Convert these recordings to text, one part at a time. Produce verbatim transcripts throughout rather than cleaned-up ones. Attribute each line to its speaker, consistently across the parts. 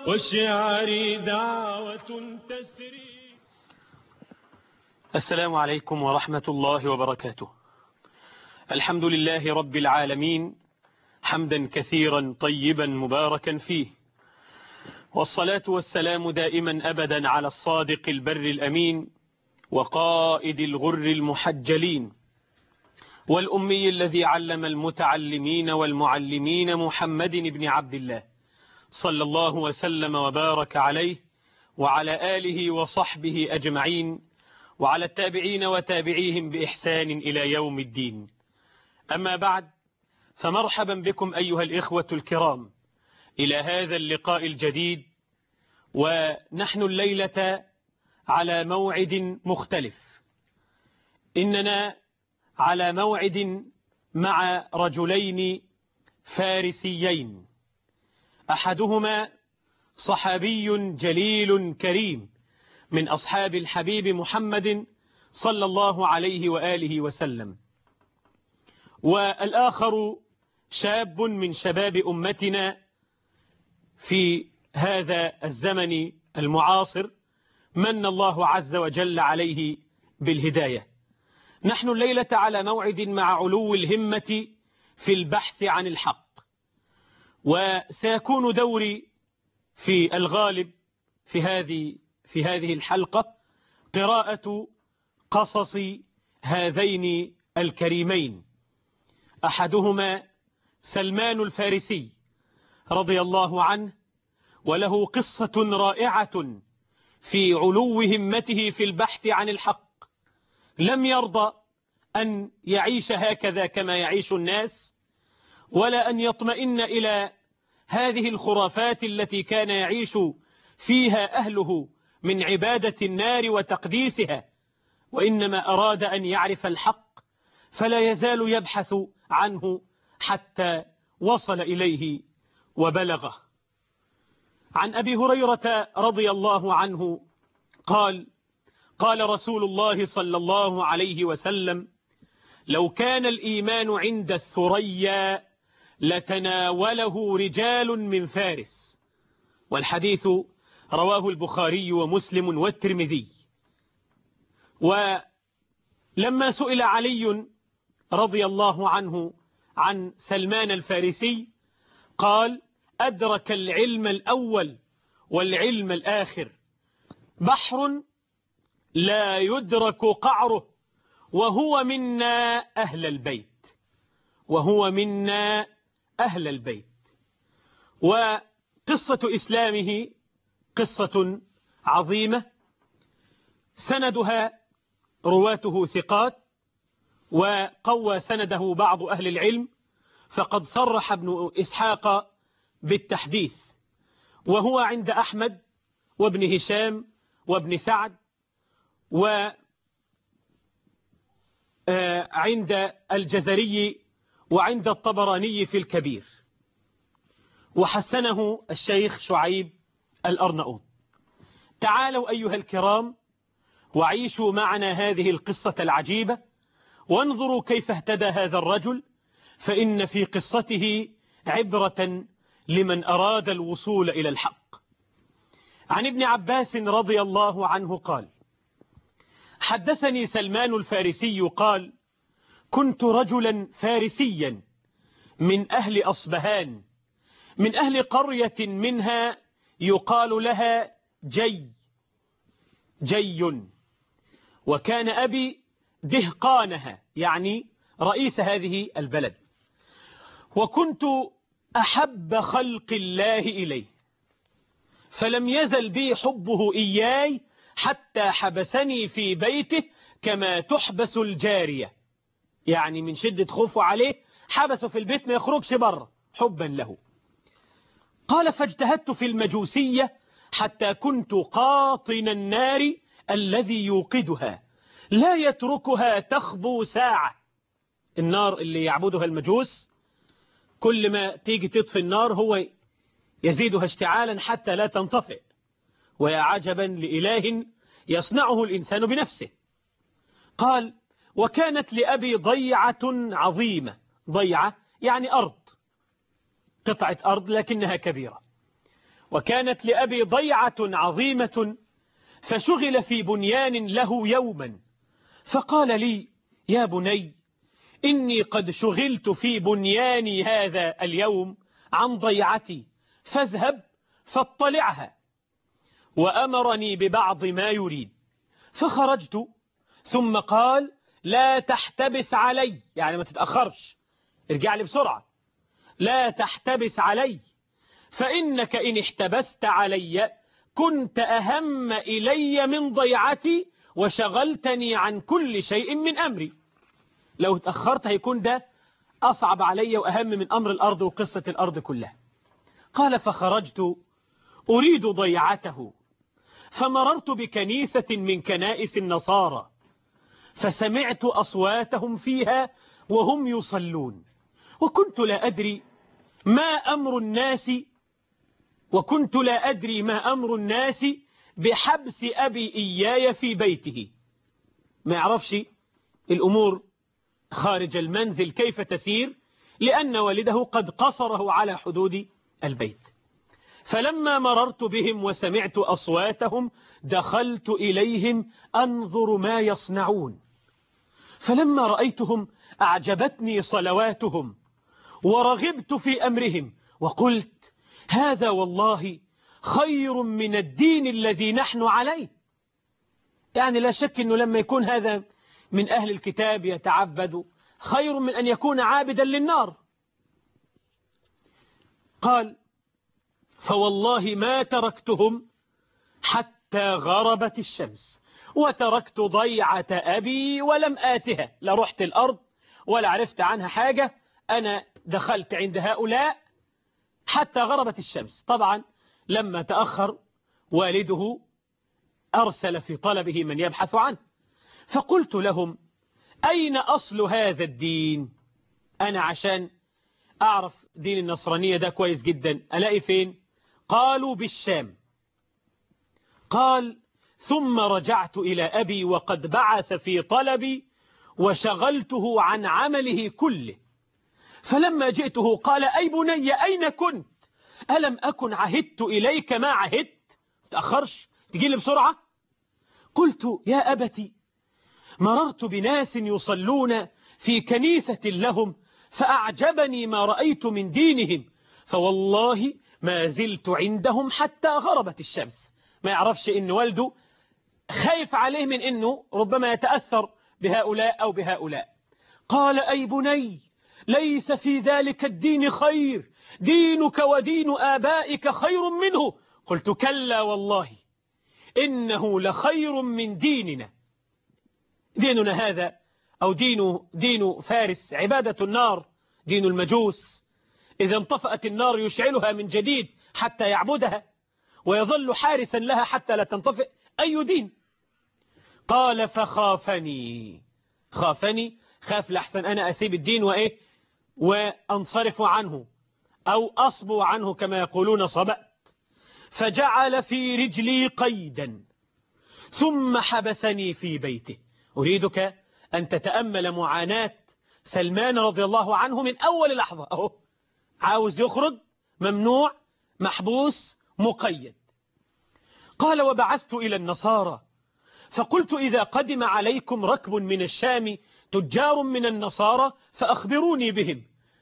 Speaker 1: والشعر دعوة تسري.
Speaker 2: السلام عليكم ورحمة الله وبركاته. الحمد لله رب العالمين، حمدا كثيرا طيبا مباركا فيه، والصلاة والسلام دائما أبدا على الصادق البر الأمين وقائد الغر المحجلين والأمي الذي علم المتعلمين والمعلمين محمد بن عبد الله صلى الله وسلم وبارك عليه وعلى آله وصحبه أجمعين وعلى التابعين وتابعيهم بإحسان إلى يوم الدين. أما بعد، فمرحبا بكم أيها الإخوة الكرام إلى هذا اللقاء الجديد، ونحن الليلة على موعد مختلف. إننا على موعد مع رجلين فارسيين، أحدهما صحابي جليل كريم من أصحاب الحبيب محمد صلى الله عليه وآله وسلم، والآخر شاب من شباب أمتنا في هذا الزمن المعاصر من الله عز وجل عليه بالهداية. نحن الليلة على موعد مع علو الهمة في البحث عن الحق، وسيكون دوري في الغالب في هذه في هذه الحلقة قراءة قصص هذين الكريمين، أحدهما سلمان الفارسي رضي الله عنه، وله قصة رائعة في علو همته في البحث عن الحق. لم يرضى أن يعيش هكذا كما يعيش الناس، ولا أن يطمئن إلى هذه الخرافات التي كان يعيش فيها أهله من عبادة النار وتقديسها، وإنما أراد أن يعرف الحق، فلا يزال يبحث عنه حتى وصل إليه وبلغه. عن أبي هريرة رضي الله عنه قال: قال رسول الله صلى الله عليه وسلم: لو كان الإيمان عند الثريا لتناوله رجال من فارس. والحديث رواه البخاري ومسلم والترمذي. ولما سئل علي رضي الله عنه عن سلمان الفارسي قال: أدرك العلم الأول والعلم الآخر، بحر لا يدرك قعره، وهو منا أهل البيت، وهو منا أهل البيت. وقصة إسلامه قصة عظيمة، سندها رواته ثقات، وقوى سنده بعض أهل العلم، فقد صرح ابن إسحاق بالتحديث، وهو عند أحمد وابن هشام وابن سعد وعند الجزري وعند الطبراني في الكبير، وحسنه الشيخ شعيب الأرنؤوط. تعالوا أيها الكرام وعيشوا معنا هذه القصة العجيبة، وانظروا كيف اهتدى هذا الرجل، فإن في قصته عبرة لمن أراد الوصول إلى الحق. عن ابن عباس رضي الله عنه قال: حدثني سلمان الفارسي قال: كنت رجلا فارسيا من أهل أصبهان، من أهل قرية منها يقال لها جي جي وكان أبي دهقانها، يعني رئيس هذه البلد، وكنت أحب خلق الله إليه، فلم يزل بي حبه إياي حتى حبسني في بيته كما تحبس الجارية، يعني من شدة خوفه عليه حبسه في البيت ما يخرجش بره حبا له. قال: فاجتهدت في المجوسية حتى كنت قاطن النار الذي يوقدها لا يتركها تخبو ساعة. النار اللي يعبدها المجوس كل ما تيجي تطفي النار هو يزيدها اشتعالا حتى لا تنطفئ، ويا عجبا لإله يصنعه الإنسان بنفسه. قال: وكانت لأبي ضيعة عظيمة. ضيعة يعني أرض، قطعة أرض لكنها كبيرة. وكانت لأبي ضيعة عظيمة فشغل في بنيان له يوما، فقال لي: يا بني، إني قد شغلت في بنياني هذا اليوم عن ضيعتي، فاذهب فاطلعها. وأمرني ببعض ما يريد، فخرجت، ثم قال: لا تحتبس علي، يعني ما تتأخرش، ارجع لي بسرعة، لا تحتبس علي، فإنك إن احتبست علي كنت أهم إلي من ضيعتي وشغلتني عن كل شيء من أمري. لو اتأخرت هيكون ده أصعب علي وأهم من أمر الأرض وقصة الأرض كلها. قال: فخرجت أريد ضيعته، فمررت بكنيسة من كنائس النصارى، فسمعت أصواتهم فيها وهم يصلون، وكنت لا أدري ما أمر الناس وكنت لا أدري ما أمر الناس بحبس أبي إياي في بيته. ما يعرفش الأمور خارج المنزل كيف تسير، لأن والده قد قصره على حدود البيت. فلما مررت بهم وسمعت أصواتهم دخلت إليهم أنظر ما يصنعون، فلما رأيتهم أعجبتني صلواتهم ورغبت في أمرهم، وقلت: هذا والله خير من الدين الذي نحن عليه. يعني لا شك أنه لما يكون هذا من أهل الكتاب يتعبد خير من أن يكون عابدا للنار. قال: فوالله ما تركتهم حتى غربت الشمس، وتركت ضيعة أبي ولم آتها، لا رحت الأرض ولا عرفت عنها حاجة، أنا دخلت عند هؤلاء حتى غربت الشمس. طبعا لما تأخر والده أرسل في طلبه من يبحث عنه، فقلت لهم: أين أصل هذا الدين؟ أنا عشان أعرف دين النصرانية ده كويس جدا ألاقي فين؟ قالوا: بالشام. قال: ثم رجعت إلى أبي وقد بعث في طلبي وشغلته عن عمله كله، فلما جئته قال: أي بني أين كنت؟ ألم أكن عهدت إليك ما عهدت؟ تأخرش تجي لي بسرعة؟ قلت: يا أبتي، مررت بناس يصلون في كنيسة لهم فأعجبني ما رأيت من دينهم، فوالله ما زلت عندهم حتى غربت الشمس. ما يعرفش إن والده خايف عليه من إنه ربما يتأثر بهؤلاء أو بهؤلاء. قال: أي بني، ليس في ذلك الدين خير، دينك ودين آبائك خير منه. قلت: كلا والله إنه لخير من ديننا. ديننا هذا أو دين دين فارس عبادة النار، دين المجوس، إذا انطفأت النار يشعلها من جديد حتى يعبدها ويظل حارسا لها حتى لا تنطفئ. أي دين؟ قال: فخافني خافني خاف لحسن أنا أسيب الدين وإيه وأنصرف عنه أو أصبو عنه كما يقولون صبأت، فجعل في رجلي قيدا ثم حبسني في بيته. أريدك أن تتأمل معاناة سلمان رضي الله عنه من أول لحظة، أهو عاوز يخرج ممنوع، محبوس، مقيد. قال: وبعثت إلى النصارى فقلت: إذا قدم عليكم ركب من الشام تجار من النصارى فأخبروني بهم.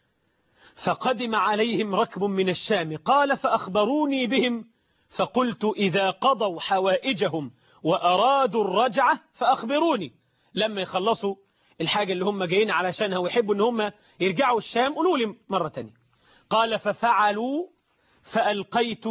Speaker 2: فقدم عليهم ركب من الشام، قال: فأخبروني بهم، فقلت: إذا قضوا حوائجهم وأرادوا الرجعة فأخبروني، لما يخلصوا الحاجة اللي هم جايين علشانها ويحبوا ان هم يرجعوا الشام قولوا لي مرة تانية. قال: ففعلوا فألقيت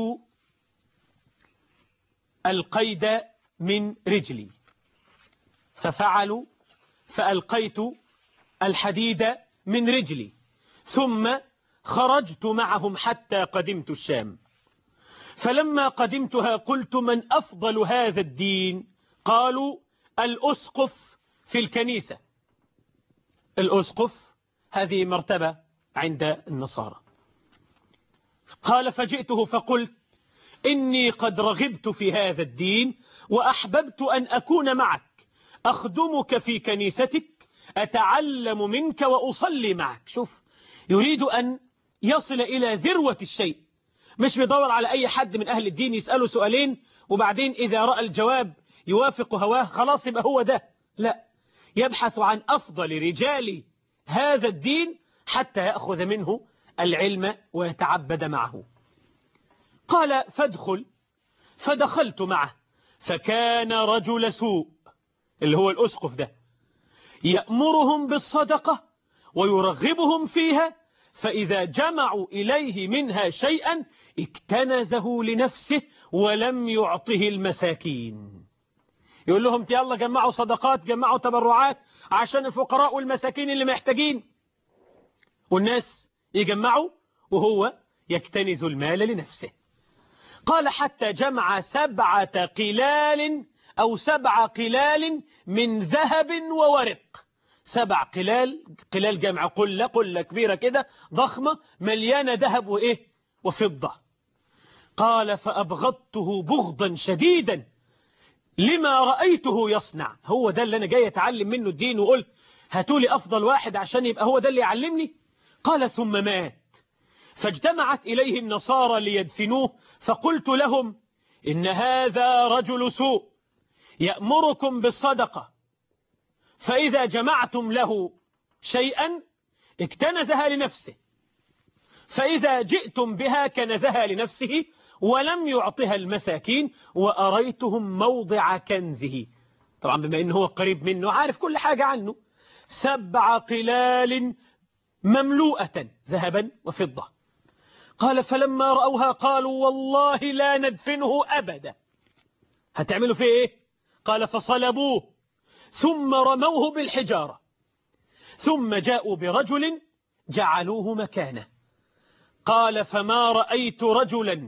Speaker 2: القيد من رجلي ففعلوا فألقيت الحديد من رجلي ثم خرجت معهم حتى قدمت الشام. فلما قدمتها قلت: من أفضل هذا الدين؟ قالوا: الأسقف في الكنيسة. الأسقف هذه مرتبة عند النصارى. قال: فجئته فقلت: إني قد رغبت في هذا الدين وأحببت أن أكون معك، أخدمك في كنيستك، أتعلم منك وأصلي معك. شوف، يريد أن يصل إلى ذروة الشيء، مش بيدور على أي حد من أهل الدين يسأله سؤالين وبعدين إذا رأى الجواب يوافق هواه خلاص يبقى هو ده. لا، يبحث عن أفضل رجال هذا الدين حتى يأخذ منه العلم ويتعبد معه. قال فادخل، فدخلت معه، فكان رجل سوء اللي هو الأسقف ده، يأمرهم بالصدقة ويرغبهم فيها، فإذا جمعوا إليه منها شيئا اكتنزه لنفسه ولم يعطه المساكين. يقول لهم يلا جمعوا صدقات، جمعوا تبرعات عشان الفقراء والمساكين اللي محتاجين، والناس يجمعوا وهو يكتنز المال لنفسه. قال حتى جمع سبعة قلال أو سبع قلال من ذهب وورق. سبع قلال، قلال جمع قلة، قلة كبيرة كده ضخمة مليانة ذهب وإيه وفضة. قال فأبغضته بغضا شديدا لما رأيته يصنع. هو ده اللي أنا جاي أتعلم منه الدين، وقلت هاتولي أفضل واحد عشان يبقى هو ده اللي يعلمني. قال ثم مات، فاجتمعت إليه النصارى ليدفنوه، فقلت لهم إن هذا رجل سوء يأمركم بالصدقة، فإذا جمعتم له شيئا اكتنزها لنفسه، فإذا جئتم بها كنزها لنفسه ولم يعطها المساكين، وأريتهم موضع كنزه. طبعا بما أنه هو قريب منه عارف كل حاجة عنه. سبع قلال مملوءة ذهبا وفضة. قال فلما رأوها قالوا والله لا ندفنه أبدا. هتعملوا فيه إيه؟ قال فصلبوه ثم رموه بالحجارة، ثم جاءوا برجل جعلوه مكانه. قال فما رأيت رجلا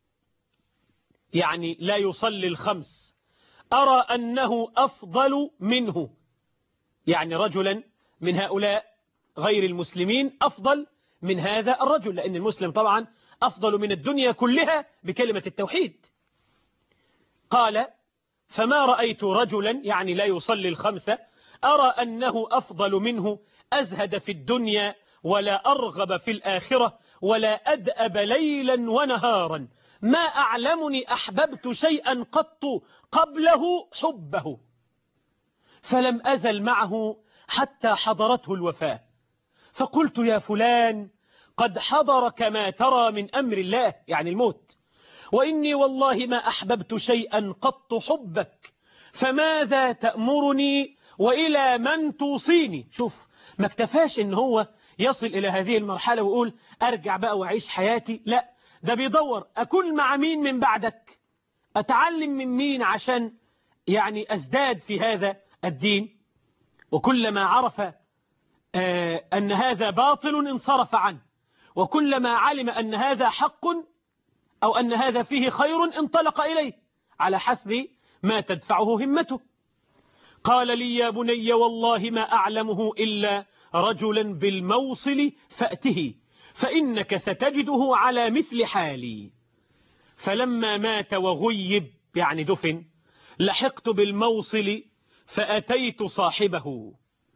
Speaker 2: يعني لا يصلي الخمس أرى أنه أفضل منه، يعني رجلا من هؤلاء غير المسلمين أفضل من هذا الرجل، لأن المسلم طبعا أفضل من الدنيا كلها بكلمة التوحيد. قال فما رأيت رجلا يعني لا يصلي الخمسة أرى أنه أفضل منه، أزهد في الدنيا ولا أرغب في الآخرة ولا أدأب ليلا ونهارا، ما أعلمني أحببت شيئا قط قبله حبه، فلم أزل معه حتى حضرته الوفاة، فقلت يا فلان قد حضرك ما ترى من أمر الله يعني الموت، وإني والله ما أحببت شيئا قط حبك، فماذا تأمرني وإلى من توصيني؟ شوف ما اكتفاش إن هو يصل إلى هذه المرحلة ويقول أرجع بقى وأعيش حياتي، لا ده بيدور أكون مع مين من بعدك، أتعلم من مين عشان يعني أزداد في هذا الدين. وكلما عرف آه أن هذا باطل انصرف عنه، وكلما علم أن هذا حق أو أن هذا فيه خير انطلق إليه على حسب ما تدفعه همته. قال لي يا بني والله ما أعلمه إلا رجلا بالموصل فأته، فإنك ستجده على مثل حالي. فلما مات وغيب يعني دفن لحقت بالموصل فأتيت صاحبه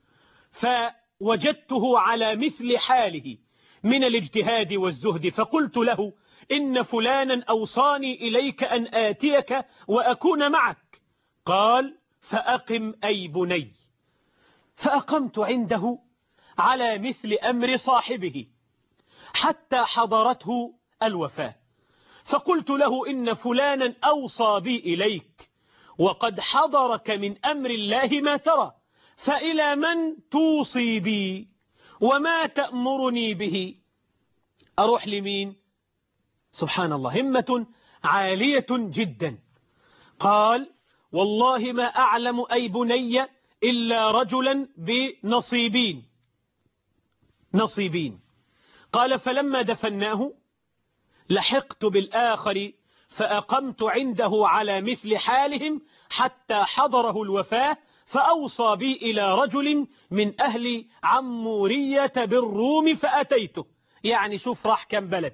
Speaker 2: فوجدته على مثل حاله من الاجتهاد والزهد، فقلت له إن فلانا أوصاني إليك أن آتيك وأكون معك. قال فأقم أي بني، فأقمت عنده على مثل أمر صاحبه حتى حضرته الوفاة، فقلت له إن فلانا أوصى بي إليك وقد حضرك من أمر الله ما ترى، فإلى من توصي بي وما تأمرني به؟ أروح لمين؟ سبحان الله، همة عالية جدا. قال والله ما أعلم أي بني إلا رجلا بنصيبين نصيبين. قال فلما دفناه لحقت بالآخر فأقمت عنده على مثل حالهم حتى حضره الوفاة، فأوصى بي إلى رجل من أهل عمورية بالروم فأتيته. يعني شوف راح كم بلد،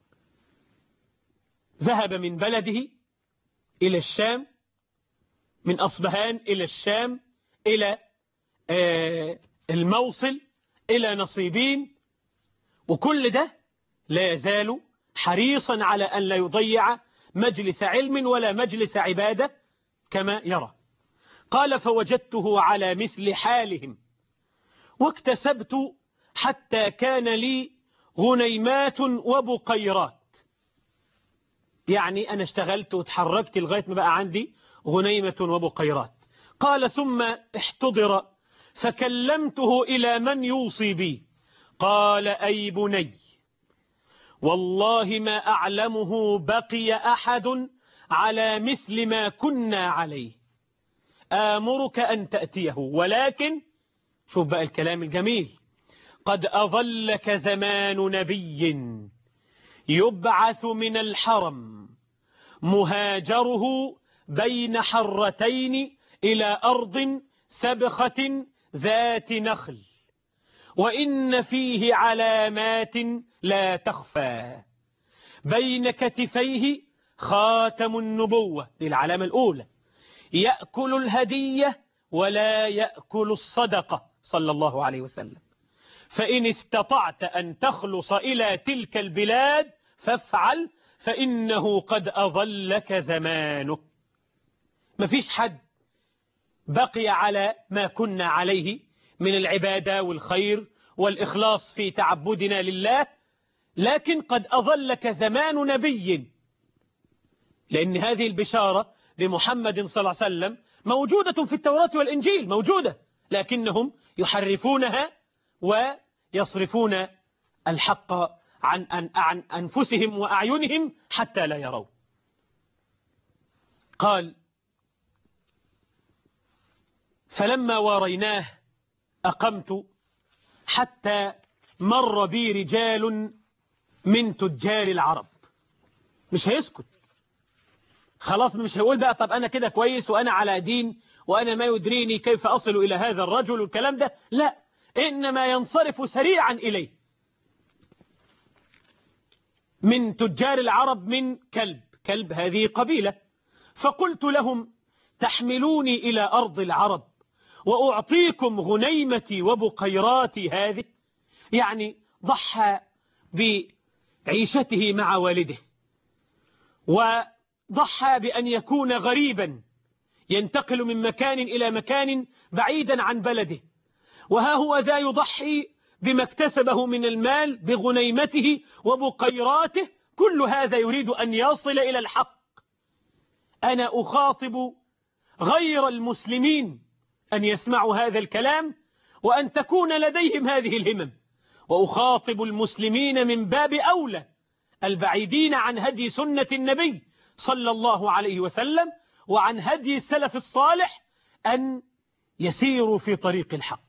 Speaker 2: ذهب من بلده إلى الشام، من أصبهان إلى الشام، إلى الموصل، إلى نصيبين، وكل ده لا يزال حريصا على أن لا يضيع مجلس علم ولا مجلس عبادة كما يرى. قال فوجدته على مثل حالهم واكتسبت حتى كان لي غنيمات وبقيرات، يعني أنا اشتغلت وتحركت لغاية ما بقى عندي غنيمة وبقيرات. قال ثم احتضر فكلمته إلى من يوصي بي، قال أي بني والله ما أعلمه بقي أحد على مثل ما كنا عليه، آمرك أن تأتيه، ولكن شوف بقى الكلام الجميل، قد أظلك زمان نبي يبعث من الحرم مهاجره بين حرتين إلى أرض سبخة ذات نخل، وإن فيه علامات لا تخفى، بين كتفيه خاتم النبوة، دي العلامة الأولى، يأكل الهدية ولا يأكل الصدقة صلى الله عليه وسلم، فإن استطعت أن تخلص إلى تلك البلاد فافعل، فإنه قد أظلك زمانه. مفيش حد بقي على ما كنا عليه من العبادة والخير والإخلاص في تعبدنا لله، لكن قد أظلك زمان نبي، لأن هذه البشارة بمحمد صلى الله عليه وسلم موجودة في التوراة والإنجيل، موجودة، لكنهم يحرفونها ويصرفون الحق عن, عن أنفسهم وأعينهم حتى لا يروا. قال فلما واريناه أقمت حتى مر بي رجال من تجار العرب. مش هيسكت خلاص، مش هيقول بقى طب أنا كده كويس وأنا على دين وأنا ما يدريني كيف أصل إلى هذا الرجل والكلام ده، لا، إنما ينصرف سريعا إليه. من تجار العرب من كلب، كلب هذه قبيلة. فقلت لهم تحملوني إلى أرض العرب وأعطيكم غنيمتي وبقيراتي هذه، يعني ضحى بعيشته مع والده، وضحى بأن يكون غريبا ينتقل من مكان إلى مكان بعيدا عن بلده، وها هو ذا يضحي بما اكتسبه من المال بغنيمته وبقيراته، كل هذا يريد أن يصل إلى الحق. أنا أخاطب غير المسلمين أن يسمعوا هذا الكلام وأن تكون لديهم هذه الهمم، وأخاطب المسلمين من باب أولى البعيدين عن هدي سنة النبي صلى الله عليه وسلم وعن هدي السلف الصالح أن يسيروا في طريق الحق.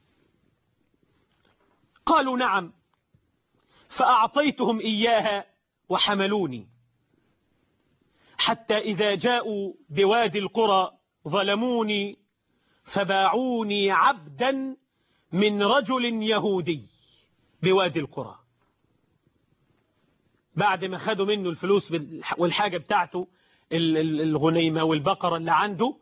Speaker 2: قالوا نعم، فأعطيتهم إياها وحملوني، حتى إذا جاءوا بوادي القرى ظلموني فباعوني عبدا من رجل يهودي بوادي القرى. بعد ما خدوا منه الفلوس والحاجة بتاعته الغنيمة والبقرة اللي عنده،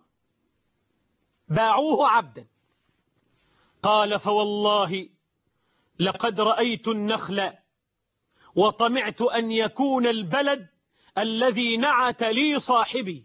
Speaker 2: باعوه عبدا. قال فوالله لقد رأيت النخل وطمعت أن يكون البلد الذي نعت لي صاحبي،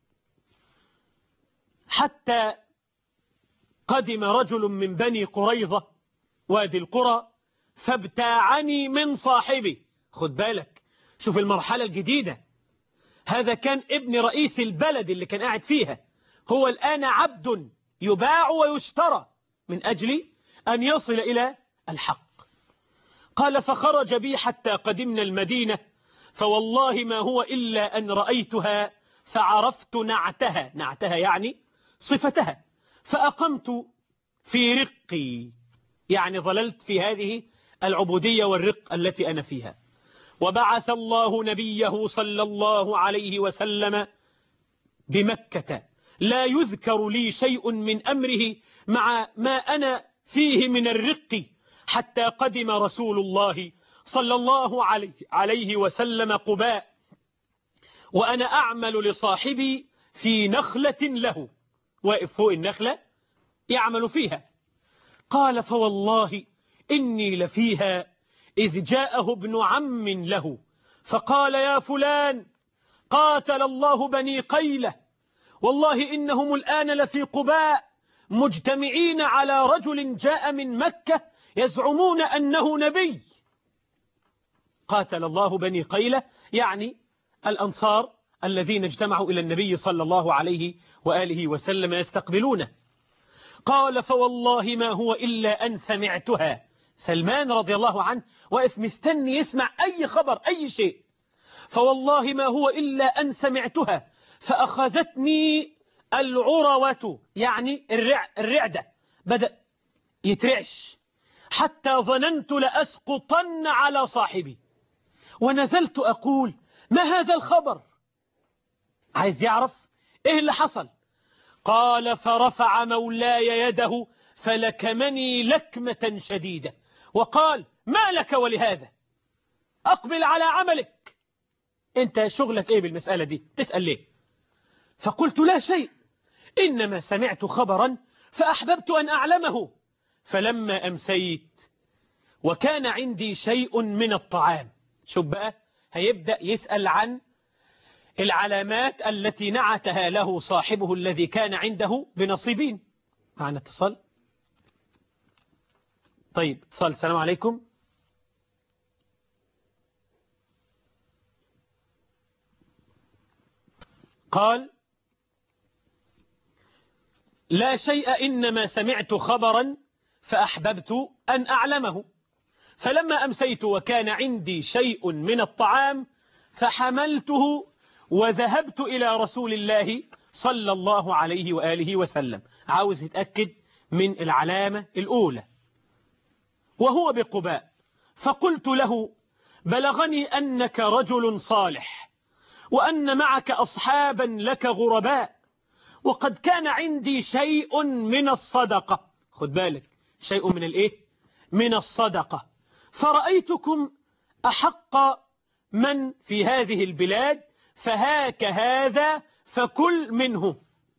Speaker 2: حتى قدم رجل من بني قريظة وادي القرى فابتاعني من صاحبي. خد بالك، شوف المرحلة الجديدة، هذا كان ابن رئيس البلد اللي كان قاعد فيها، هو الآن عبد يباع ويشترى من أجل أن يصل إلى الحق. قال فخرج بي حتى قدمنا المدينة، فوالله ما هو إلا أن رأيتها فعرفت نعتها، نعتها يعني صفتها، فأقمت في رقي، يعني ظللت في هذه العبودية والرق التي أنا فيها. وبعث الله نبيه صلى الله عليه وسلم بمكة، لا يذكر لي شيء من أمره مع ما أنا فيه من الرق، حتى قدم رسول الله صلى الله عليه وسلم قباء، وأنا أعمل لصاحبي في نخلة له، واقف فوق النخلة يعمل فيها. قال فوالله إني لفيها إذ جاءه ابن عم له فقال يا فلان قاتل الله بني قيلة، والله إنهم الآن لفي قباء مجتمعين على رجل جاء من مكة يزعمون أنه نبي. قاتل الله بني قيلة يعني الأنصار الذين اجتمعوا إلى النبي صلى الله عليه وآله وسلم يستقبلونه. قال فوالله ما هو إلا أن سمعتها. سلمان رضي الله عنه واقف مستني يسمع أي خبر أي شيء. فوالله ما هو إلا أن سمعتها فأخذتني العروة، يعني الرع الرعدة، بدأ يترعش حتى ظننت لأسقطن على صاحبي، ونزلت أقول ما هذا الخبر؟ عايز يعرف إيه اللي حصل. قال فرفع مولاي يده فلكمني لكمة شديدة وقال ما لك ولهذا؟ أقبل على عملك، أنت شغلك إيه بالمسألة دي؟ تسأل ليه؟ فقلت لا شيء، إنما سمعت خبرا فأحببت أن أعلمه. فلما أمسيت وكان عندي شيء من الطعام، شوف بقى هيبدأ يسأل عن العلامات التي نعتها له صاحبه الذي كان عنده بنصيبين. معنا اتصال. طيب اتصال. السلام عليكم. قال لا شيء، إنما سمعت خبرا فأحببت أن أعلمه. فلما أمسيت وكان عندي شيء من الطعام فحملته وذهبت إلى رسول الله صلى الله عليه وآله وسلم. عاوز يتأكد من العلامة الأولى وهو بقباء. فقلت له بلغني أنك رجل صالح وأن معك أصحابا لك غرباء، وقد كان عندي شيء من الصدقة. خد بالك، شيء من الإيه؟ من الصدقة. فرأيتكم أحق من في هذه البلاد، فهاك هذا فكل منه.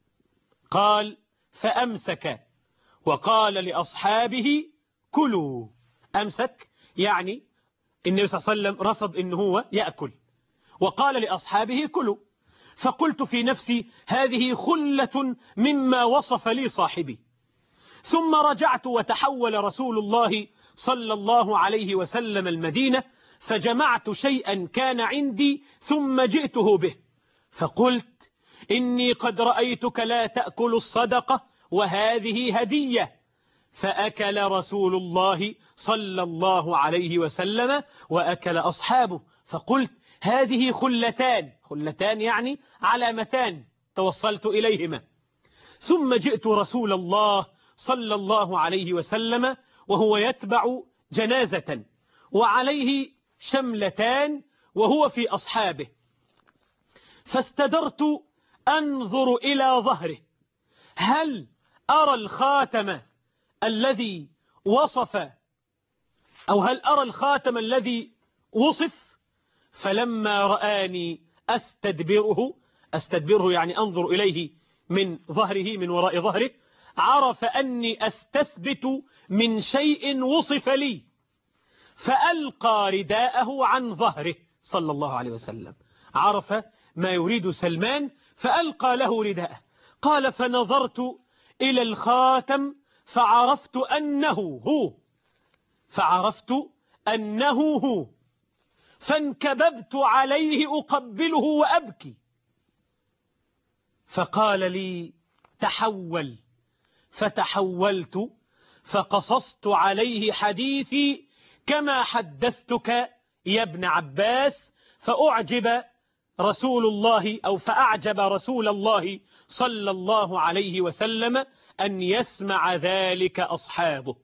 Speaker 2: قال فأمسك وقال لأصحابه كلوا. أمسك يعني النبي صلى الله عليه وسلم رفض إن هو يأكل، وقال لأصحابه كلوا. فقلت في نفسي هذه خلة مما وصف لي صاحبي. ثم رجعت وتحول رسول الله صلى الله عليه وسلم المدينة، فجمعت شيئا كان عندي ثم جئته به، فقلت إني قد رأيتك لا تأكل الصدقة وهذه هدية. فأكل رسول الله صلى الله عليه وسلم وأكل أصحابه. فقلت هذه خلتان، خلتان يعني علامتان توصلت إليهما. ثم جئت رسول الله صلى الله عليه وسلم وهو يتبع جنازة وعليه شملتان وهو في أصحابه، فاستدرت أنظر إلى ظهره هل أرى الخاتم الذي وصف أو هل أرى الخاتم الذي وصف. فلما رآني أستدبره، أستدبره يعني أنظر إليه من ظهره، من وراء ظهره، عرف أني أستثبت من شيء وصف لي، فألقى رداءه عن ظهره صلى الله عليه وسلم. عرف ما يريد سلمان فألقى له رداءه. قال فنظرت إلى الخاتم فعرفت أنه هو، فعرفت أنه هو، فانكببت عليه أقبله وأبكي. فقال لي تحول، فتحولت فقصصت عليه حديثي كما حدثتك يا ابن عباس. فأعجب رسول الله أو فأعجب رسول الله صلى الله عليه وسلم أن يسمع ذلك أصحابه.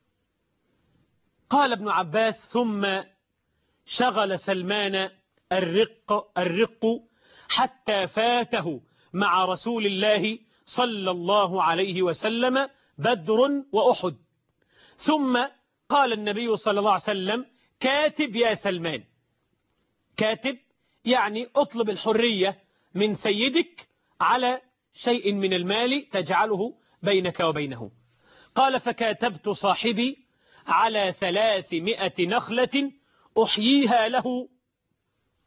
Speaker 2: قال ابن عباس ثم شغل سلمان الرق, الرق حتى فاته مع رسول الله صلى الله عليه وسلم بدر وأحد. ثم قال النبي صلى الله عليه وسلم كاتب يا سلمان. كاتب يعني اطلب الحرية من سيدك على شيء من المال تجعله بينك وبينه. قال فكاتبت صاحبي على ثلاثمائة نخلة أحييها له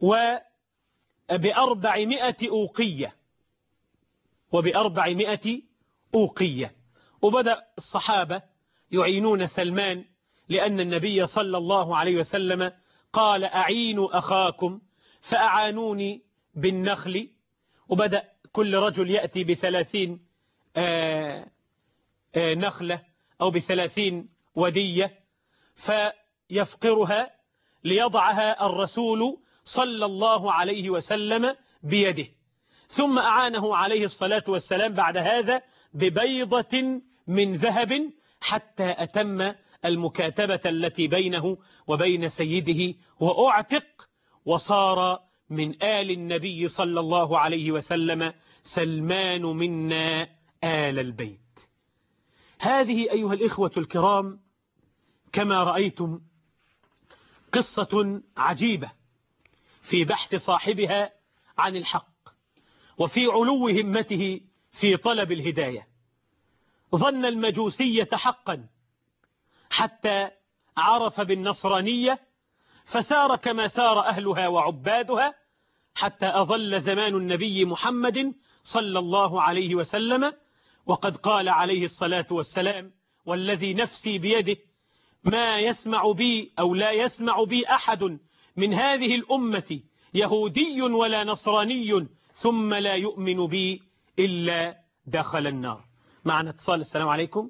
Speaker 2: وبأربعمائة أوقية وبأربعمائة أوقية. وبدأ الصحابة يعينون سلمان لأن النبي صلى الله عليه وسلم قال أعينوا أخاكم فأعانوني بالنخل. وبدأ كل رجل يأتي بثلاثين آآ آآ نخلة أو بثلاثين ودية فيفقرها ليضعها الرسول صلى الله عليه وسلم بيده. ثم أعانه عليه الصلاة والسلام بعد هذا ببيضة من ذهب حتى أتم المكاتبة التي بينه وبين سيده وأعتق وصار من آل النبي صلى الله عليه وسلم سلمان منا آل البيت. هذه أيها الإخوة الكرام كما رأيتم قصة عجيبة في بحث صاحبها عن الحق وفي علو همته في طلب الهداية. ظن المجوسية حقا حتى عرف بالنصرانية فسار كما سار أهلها وعبادها حتى أظل زمان النبي محمد صلى الله عليه وسلم. وقد قال عليه الصلاة والسلام والذي نفسي بيده ما يسمع بي أو لا يسمع بي أحد من هذه الأمة يهودي ولا نصراني ثم لا يؤمن بي إلا دخل النار. معنا اتصال. السلام عليكم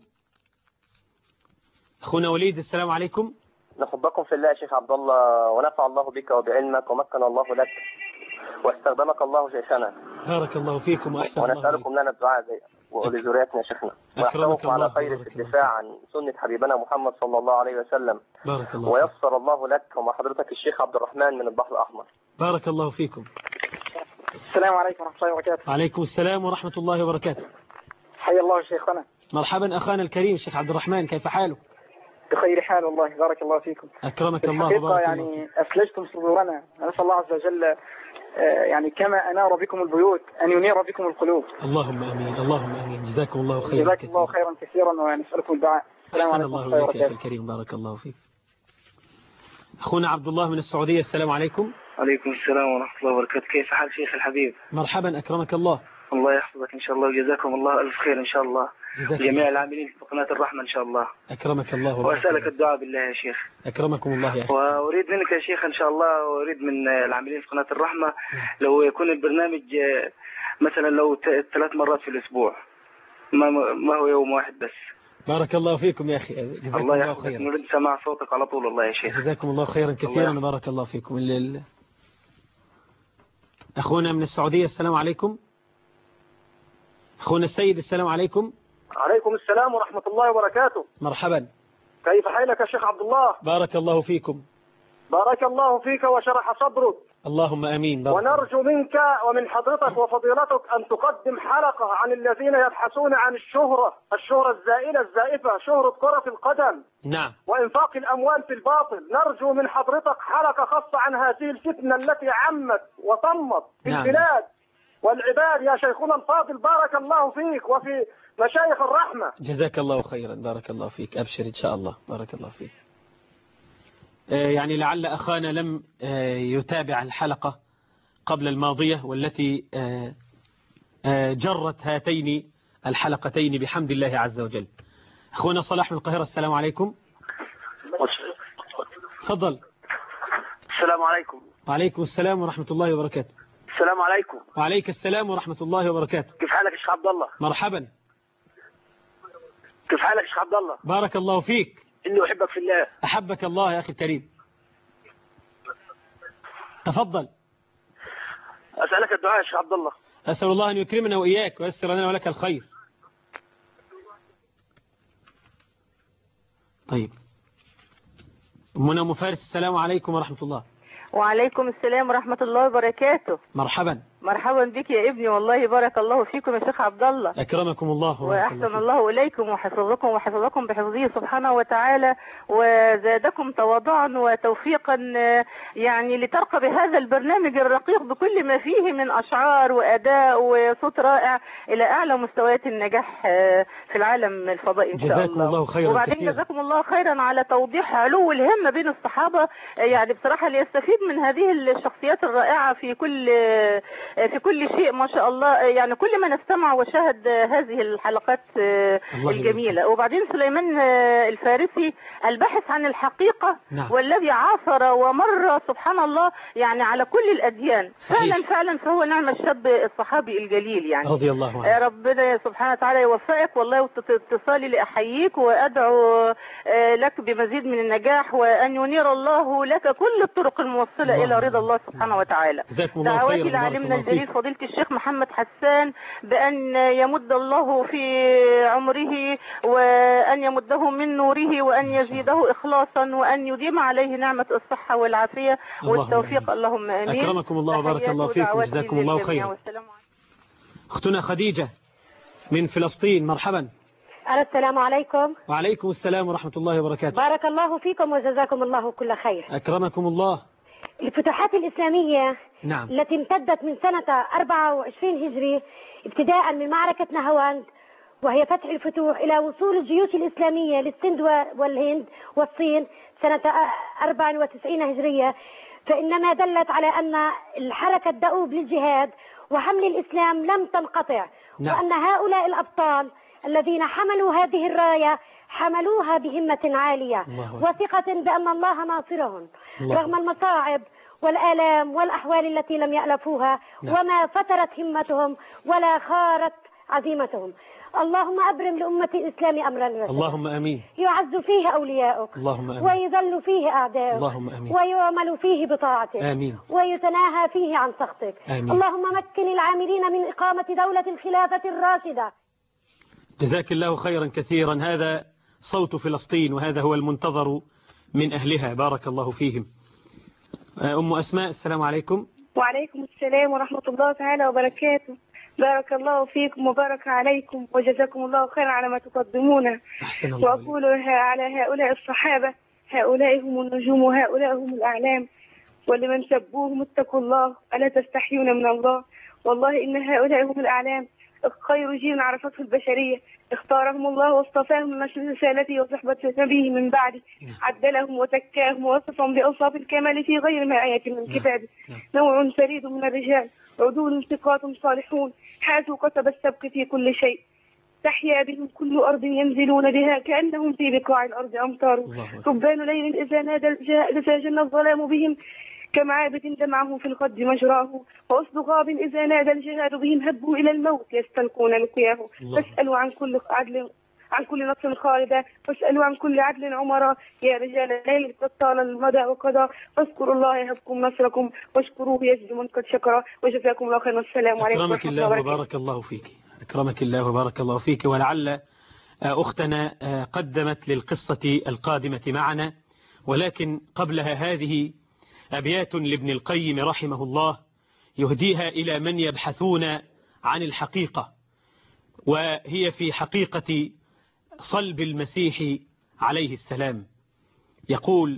Speaker 2: أخونا وليد. السلام عليكم.
Speaker 3: نحبكم في الله يا شيخ عبد الله ونفع الله بك وبعلمك ومكن الله لك واستخدمك الله شيخنا.
Speaker 2: بارك الله فيكم وأحسن الله
Speaker 3: ونسألكم لنا الدعاء ولذرياتنا يا شيخنا ونحترمكم على خير في الدفاع عن سنة حبيبنا محمد صلى الله عليه وسلم.
Speaker 2: بارك الله
Speaker 3: ويسر الله لك ومع حضرتك الشيخ عبد الرحمن من البحر الأحمر.
Speaker 2: بارك الله فيكم.
Speaker 4: السلام عليكم ورحمة الله وبركاته.
Speaker 2: وعليكم السلام ورحمة الله وبركاته.
Speaker 4: حيا الله شيخنا.
Speaker 2: مرحبا أخانا الكريم الشيخ عبد الرحمن، كيف حاله؟
Speaker 4: بخير حال والله، بارك الله فيكم.
Speaker 2: أكرمك الله
Speaker 4: وبارك يعني الله. أفلجتم صدورنا، نسأل الله عز وجل يعني كما أنار بكم البيوت أن ينير بكم القلوب.
Speaker 2: اللهم أمين اللهم أمين. جزاكم الله خيرا.
Speaker 4: جزاكم الله خيرا كثيرا ونسألكم الدعاء.
Speaker 2: السلام عليكم ورحمة الله وبركاته. الكريم بارك الله فيك. أخونا عبد الله من السعودية. السلام عليكم.
Speaker 5: عليكم السلام ورحمة الله وبركاته. كيف حال شيخ الحبيب؟
Speaker 2: مرحبا أكرمك الله.
Speaker 5: الله يحفظك إن شاء الله وجزاكم الله ألف خير إن شاء الله. جميع العاملين في قناة الرحمة إن شاء الله.
Speaker 2: أكرمك الله.
Speaker 5: وأسألك الدعاء بالله يا شيخ.
Speaker 2: أكرمكم الله يا أخي.
Speaker 5: وأريد منك يا شيخ إن شاء الله، وأريد من العاملين في قناة الرحمة لو يكون البرنامج مثلا لو ثلاث مرات في الأسبوع، ما ما هو يوم واحد بس.
Speaker 2: بارك الله فيكم يا أخي. جزاكم
Speaker 5: الله,
Speaker 2: الله
Speaker 5: يحفظك.
Speaker 2: خيرا.
Speaker 5: نريد سماع صوتك على طول الله يا شيخ.
Speaker 2: جزاكم الله خيرا كثيرا.
Speaker 5: الله
Speaker 2: بارك الله فيكم. الليل. أخونا من السعودية. السلام عليكم. أخونا السيد. السلام عليكم.
Speaker 6: عليكم السلام ورحمة الله وبركاته.
Speaker 2: مرحبا.
Speaker 6: كيف حالك يا شيخ عبد الله؟
Speaker 2: بارك الله فيكم.
Speaker 6: بارك الله فيك وشرح صدرك.
Speaker 2: اللهم أمين. بارك.
Speaker 6: ونرجو منك ومن حضرتك وفضيلتك أن تقدم حلقة عن الذين يبحثون عن الشهرة الشهرة الزائلة الزائفة، شهرة كرة القدم.
Speaker 2: نعم.
Speaker 6: وإنفاق الأموال في الباطل. نرجو من حضرتك حلقة خاصة عن هذه الفتنة التي عمت وطمت في
Speaker 2: نعم.
Speaker 6: البلاد والعباد يا شيخنا الفاضل. بارك الله فيك وفي مشايخ الرحمة.
Speaker 2: جزاك الله خيرا. بارك الله فيك. أبشر إن شاء الله. بارك الله فيك. يعني لعل أخانا لم يتابع الحلقة قبل الماضية والتي جرت هاتين الحلقتين بحمد الله عز وجل. أخونا صلاح من القاهرة. السلام عليكم. تفضل.
Speaker 3: السلام عليكم.
Speaker 2: وعليكم السلام ورحمة الله وبركاته.
Speaker 3: السلام عليكم.
Speaker 2: وعليك السلام ورحمة الله وبركاته.
Speaker 3: كيف حالك يا شيخ عبد الله؟
Speaker 2: مرحبا.
Speaker 3: كيف حالك يا شيخ عبد الله؟
Speaker 2: بارك الله فيك.
Speaker 3: إني أحبك في الله.
Speaker 2: أحبك الله يا أخي الكريم. تفضل.
Speaker 3: أسألك الدعاء يا شيخ عبد الله.
Speaker 2: أسأل الله أن يكرمنا وإياك ويسر لنا ولك الخير. طيب. منى أم فارس. السلام عليكم ورحمة الله.
Speaker 7: وعليكم السلام ورحمة الله وبركاته.
Speaker 2: مرحبا.
Speaker 7: مرحبا بك يا ابني، والله بارك الله فيكم يا شيخ عبد الله.
Speaker 2: أكرمكم الله
Speaker 7: وأحسن الله, الله إليكم وحفظكم وحفظكم بحفظه سبحانه وتعالى، وزادكم تواضعا وتوفيقا يعني لترقى بهذا البرنامج الرقيق بكل ما فيه من أشعار وأداء وصوت رائع إلى أعلى مستويات النجاح في العالم الفضائي إن شاء الله.
Speaker 2: جزاكم الله خيرا.
Speaker 7: وبعدين
Speaker 2: كثير.
Speaker 7: جزاكم الله خيرا على توضيح علو الهمة بين الصحابة، يعني بصراحة ليستفيد من هذه الشخصيات الرائعة في كل في كل شيء ما شاء الله، يعني كل ما نستمع وشاهد هذه الحلقات الجميلة. وبعدين سليمان الفارسي الباحث عن الحقيقة، نعم. والذي عاصر ومر سبحان الله يعني على كل الأديان. صحيح. فعلا فعلا فهو نعم الشاب الصحابي الجليل يعني
Speaker 2: رضي الله عنه.
Speaker 7: ربنا سبحانه وتعالى يوفقك والله، واتصالي لأحييك وأدعو لك بمزيد من النجاح، وأن ينير الله لك كل الطرق الموصلة الله إلى رضا الله سبحانه وتعالى. دعواتي لعالمنا الجليل فضيلة الشيخ محمد حسان بأن يمد الله في عمره، وأن يمده من نوره، وأن يزيده إخلاصا، وأن يديم عليه نعمة الصحة والعافية والتوفيق. اللهم آمين.
Speaker 2: أكرمكم الله وبارك الله فيكم، جزاكم الله خيرا. أختنا خديجة من فلسطين، مرحبا.
Speaker 8: السلام عليكم.
Speaker 2: وعليكم السلام ورحمة الله وبركاته.
Speaker 8: بارك الله فيكم وجزاكم الله كل خير.
Speaker 2: أكرمكم الله.
Speaker 8: الفتوحات الإسلامية،
Speaker 2: نعم.
Speaker 8: التي امتدت من سنة أربعة وعشرين هجري ابتداء من معركة نهاوند، وهي فتح الفتوح إلى وصول الجيوش الإسلامية للسند والهند والصين سنة أربعة وتسعين هجرية، فإنما دلت على أن الحركة الدؤوب للجهاد وحمل الإسلام لم تنقطع. نعم. وأن هؤلاء الأبطال الذين حملوا هذه الراية حملوها بهمة عالية وثقة بأن الله ناصرهم رغم المصاعب والآلام والأحوال التي لم يألفوها. نعم. وما فترت همتهم ولا خارت عزيمتهم. اللهم أبرم لأمة الإسلام أمرا رشدا.
Speaker 2: اللهم أمين.
Speaker 8: يعز فيه أولياؤك.
Speaker 2: اللهم أمين.
Speaker 8: ويذل فيه أعداؤك.
Speaker 2: اللهم أمين.
Speaker 8: ويعمل فيه بطاعتك.
Speaker 2: آمين.
Speaker 8: ويتناهى فيه عن سخطك.
Speaker 2: آمين. اللهم
Speaker 8: مكن العاملين من إقامة دولة الخلافة الراشدة.
Speaker 2: جزاك الله خيرا كثيرا. هذا صوت فلسطين، وهذا هو المنتظر من أهلها. بارك الله فيهم. أم أسماء، السلام عليكم.
Speaker 9: وعليكم السلام ورحمة الله تعالى وبركاته. بارك الله فيكم وبارك عليكم وجزاكم الله خيرا على ما تقدمونه. وأقول على هؤلاء الصحابة، هؤلاء هم النجوم وهؤلاء هم الأعلام، ولمن سبوهم اتقوا الله ألا تستحيون من الله. والله إن هؤلاء هم الأعلام، خير جيل عرفته البشرية، اختارهم الله واصطفاهم من رسالته وصحبة نبيه من بعده، عدلهم وزكاهم ووصفهم بأوصاف الكمال في غير ما آية من كتابه. نوع فريد من الرجال، عدول ثقات صالحون، حازوا قصب السبق في كل شيء، تحيا بهم كل أرض ينزلون بها كأنهم في بقاع الأرض أمطار. ربان ليل إذا نادى إذا جن الظلام بهم، كمعابد دمعه في الخد مجراه، وأصل غاب إذا نادى الجهاد بهم هبوا إلى الموت يستلقون لقياه. فاسألوا عن كل عدل عن كل نصر خالدا، واسألوا عن كل عدل عمرا، يا رجال الليل قد طال المدى وقضى، فاذكروا الله يهبكم نصركم واشكروه يجزي من قد شكر. وجزاكم الله خيرا. السلام عليكم
Speaker 2: ورحمة الله وبركاته. وبارك الله فيك. أكرمك الله وبارك الله فيك. ولعل أختنا قدمت للقصة القادمة معنا، ولكن قبلها هذه أبيات لابن القيم رحمه الله يهديها إلى من يبحثون عن الحقيقة، وهي في حقيقة صلب المسيح عليه السلام. يقول: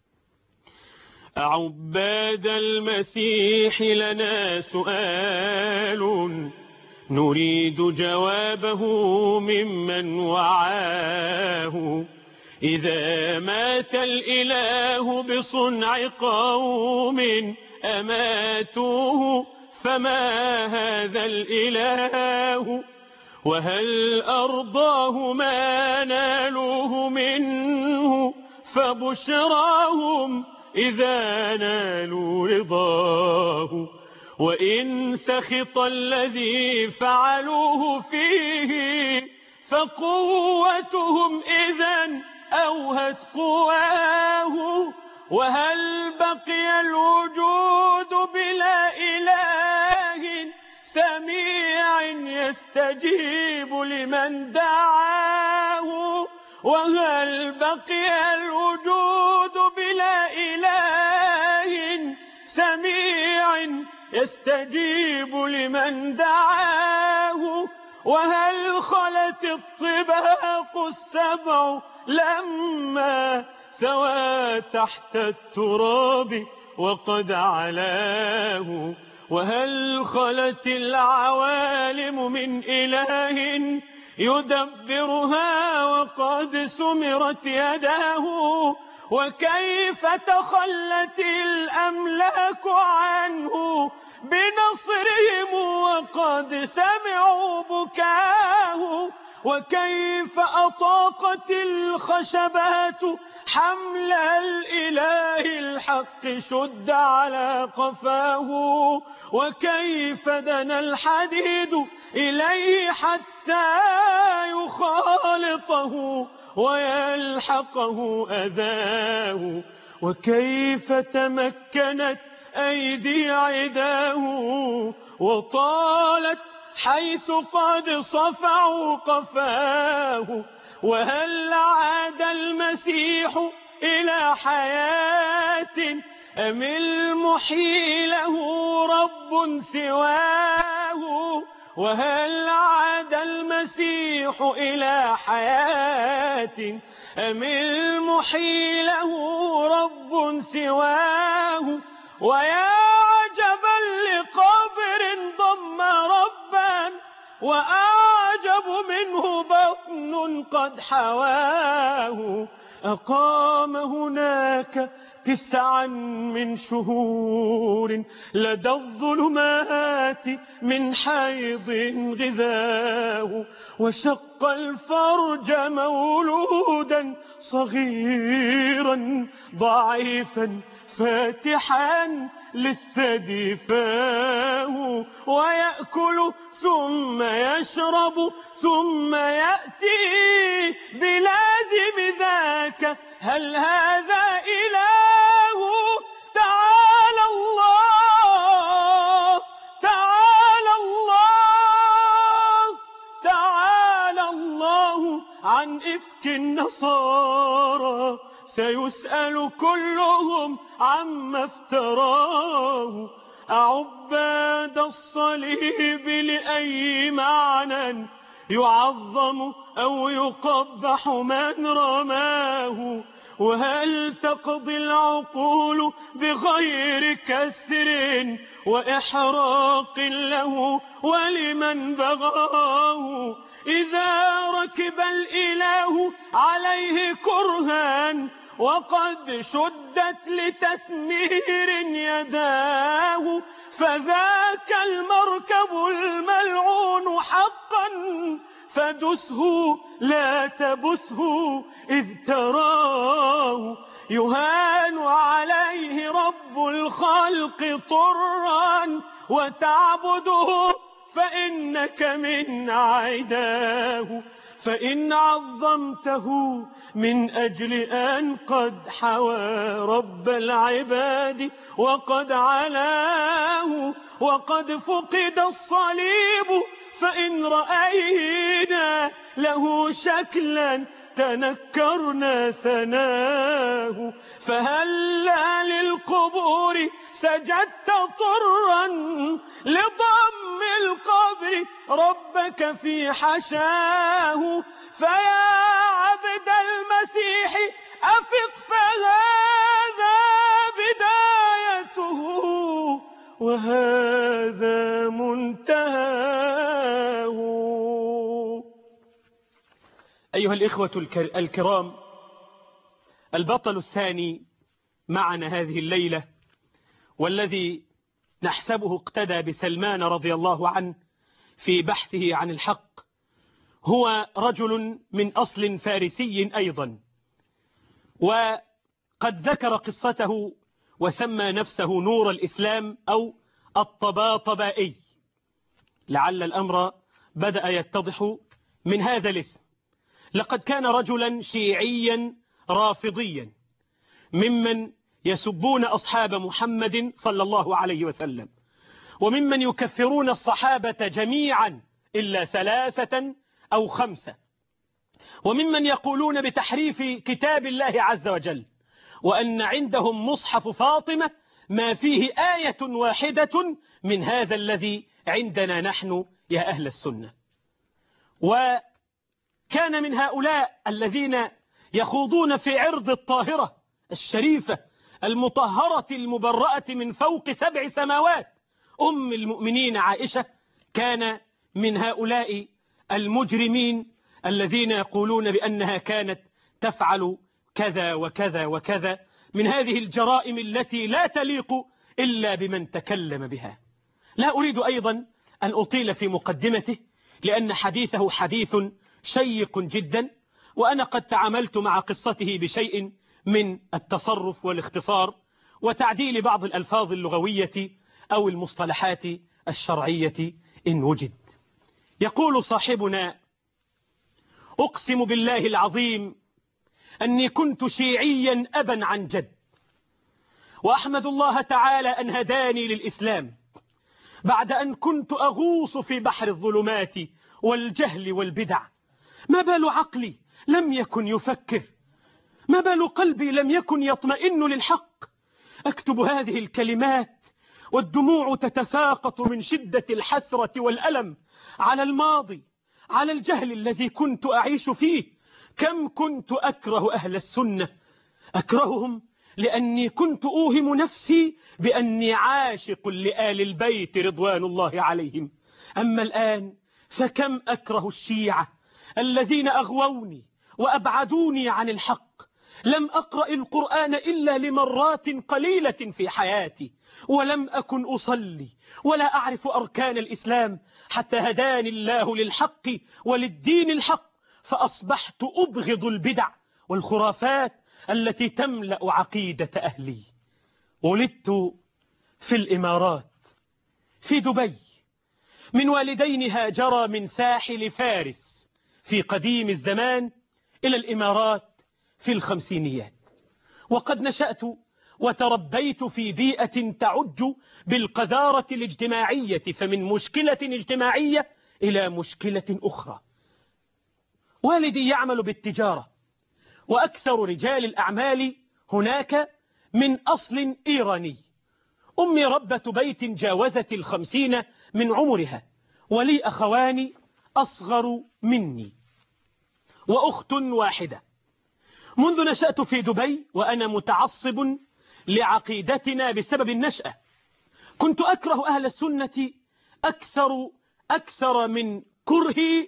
Speaker 2: عباد المسيح لنا سؤال نريد جوابه ممن وعاه، إذا مات الإله بصنع قوم أماتوه فما هذا الإله، وهل أرضاه ما نالوه منه، فبشراهم إذا نالوا رضاه، وإن سخط الذي فعلوه فيه فقوتهم إذن أوهت قواه، وهل بقي الوجود بلا إله سميع يستجيب لمن دعاه، وهل بقي الوجود بلا إله سميع
Speaker 1: يستجيب لمن دعاه. وهل خلت الطباق السبع لما ثوى تحت التراب وقد علاه. وهل خلت العوالم من إله يدبرها وقد سمرت يداه. وكيف تخلت الأملاك عنه بنصرهم وقد سمعوا بكاه. وكيف أطاقت الخشبات حمل الإله الحق شد على قفاه. وكيف دنا الحديد إليه حتى يخالطه ويلحقه أذاه. وكيف تمكنت أيدي عداه وطالت حيث قد صفعوا قفاه. وهل عاد المسيح إلى حياة أم المحيي له رب سواه. وهل عاد المسيح إلى حياة أم المحيي له رب سواه. ويا عجبا لقبر ضم ربا وأعجب منه بطن قد حواه. أقام هناك تسعا من شهور لدى الظلمات من حيض غذاه. وشق الفرج مولودا صغيرا ضعيفا فاتحا للثدي فاه. ويأكل ثم يشرب ثم يأتي بلازم ذاك. هل هذا إله؟ تعالى الله تعالى الله تعالى الله عن إفك النصارى. سيسأل كلهم عما افتراه. أعباد الصليب لأي معنى يعظم أو يقبح من رماه. وهل تقضي العقول بغير كسر وإحراق له ولمن بغاه. إذا ركب الإله عليه كرها وقد شدت لتسمير يداه. فذاك المركب الملعون حقا فدسه لا تبسه إذ تراه. يهان عليه رب الخلق طرا وتعبده فإنك من عداه. فإن عظمته من أجل أن قد حوى رب العباد وقد علاه. وقد فقد الصليب فإن رأينا له شكلا تنكرنا سناه. فهلا للقبور سجدت طرا لضم القبر ربك في حشاه. فيا عبد المسيح أفق فهذا بدايته وهذا منتهاه.
Speaker 2: أيها الإخوة الكرام، البطل الثاني معنا هذه الليلة والذي نحسبه اقتدى بسلمان رضي الله عنه في بحثه عن الحق هو رجل من أصل فارسي أيضا، وقد ذكر قصته وسمى نفسه نور الإسلام أو الطباطبائي. لعل الأمر بدأ يتضح من هذا الاسم. لقد كان رجلا شيعيا رافضيا ممن يسبون أصحاب محمد صلى الله عليه وسلم، وممن يكفرون الصحابة جميعا إلا ثلاثة أو خمسة، وممن يقولون بتحريف كتاب الله عز وجل، وأن عندهم مصحف فاطمة ما فيه آية واحدة من هذا الذي عندنا نحن يا أهل السنة. وكان من هؤلاء الذين يخوضون في عرض الطاهرة الشريفة المطهرة المبرأة من فوق سبع سماوات أم المؤمنين عائشة، كان من هؤلاء المجرمين الذين يقولون بأنها كانت تفعل كذا وكذا وكذا من هذه الجرائم التي لا تليق إلا بمن تكلم بها. لا أريد أيضا أن أطيل في مقدمته لأن حديثه حديث شيق جدا، وأنا قد تعاملت مع قصته بشيء من التصرف والاختصار وتعديل بعض الألفاظ اللغوية أو المصطلحات الشرعية إن وجد. يقول صاحبنا: أقسم بالله العظيم أني كنت شيعيا أبا عن جد، وأحمد الله تعالى أن هداني للإسلام بعد أن كنت أغوص في بحر الظلمات والجهل والبدع. ما بال عقلي لم يكن يفكر، ما بال قلبي لم يكن يطمئن للحق. أكتب هذه الكلمات والدموع تتساقط من شدة الحسرة والألم على الماضي، على الجهل الذي كنت أعيش فيه. كم كنت أكره أهل السنة، أكرههم لأني كنت أوهم نفسي بأني عاشق لآل البيت رضوان الله عليهم. أما الآن فكم أكره الشيعة الذين أغووني وأبعدوني عن الحق. لم أقرأ القرآن إلا لمرات قليلة في حياتي، ولم أكن أصلي ولا أعرف أركان الإسلام حتى هداني الله للحق وللدين الحق، فأصبحت أبغض البدع والخرافات التي تملأ عقيدة أهلي. ولدت في الإمارات في دبي من والدين هاجرا من ساحل فارس في قديم الزمان إلى الإمارات في الخمسينيات، وقد نشأت وتربيت في بيئة تعج بالقذارة الاجتماعية، فمن مشكلة اجتماعية إلى مشكلة أخرى. والدي يعمل بالتجارة، وأكثر رجال الأعمال هناك من أصل إيراني. أمي ربة بيت جاوزت الخمسين من عمرها، ولي أخوان أصغر مني وأخت واحدة. منذ نشأت في دبي وأنا متعصب لعقيدتنا بسبب النشأة. كنت أكره أهل السنة أكثر أكثر من كرهي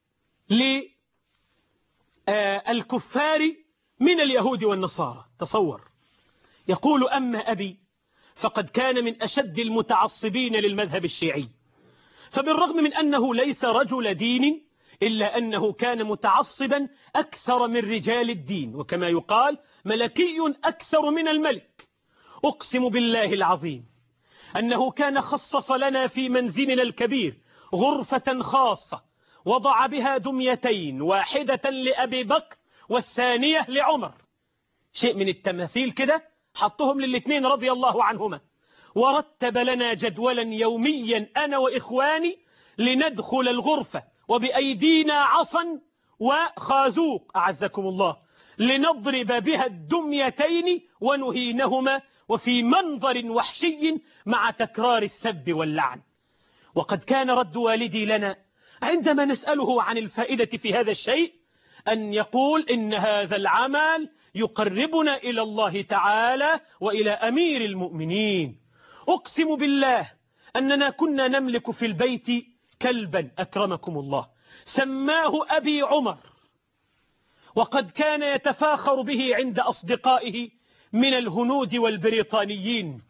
Speaker 2: للكفار من اليهود والنصارى. تصور. يقول: أما أبي فقد كان من أشد المتعصبين للمذهب الشيعي، فبالرغم من أنه ليس رجل دين إلا أنه كان متعصبا أكثر من رجال الدين، وكما يقال: ملكي أكثر من الملك. أقسم بالله العظيم أنه كان خصص لنا في منزلنا الكبير غرفة خاصة وضع بها دميتين، واحدة لأبي بكر والثانية لعمر، شيء من التماثيل كده حطهم للاثنين رضي الله عنهما. ورتب لنا جدولا يوميا أنا وإخواني لندخل الغرفة وبأيدينا عصا وخازوق أعزكم الله لنضرب بها الدميتين ونهينهما، وفي منظر وحشي مع تكرار السب واللعن. وقد كان رد والدي لنا عندما نسأله عن الفائدة في هذا الشيء أن يقول: إن هذا العمل يقربنا إلى الله تعالى وإلى أمير المؤمنين. أقسم بالله أننا كنا نملك في البيت كلبا أكرمكم الله سماه أبي عمر، وقد كان يتفاخر به عند أصدقائه من الهنود والبريطانيين.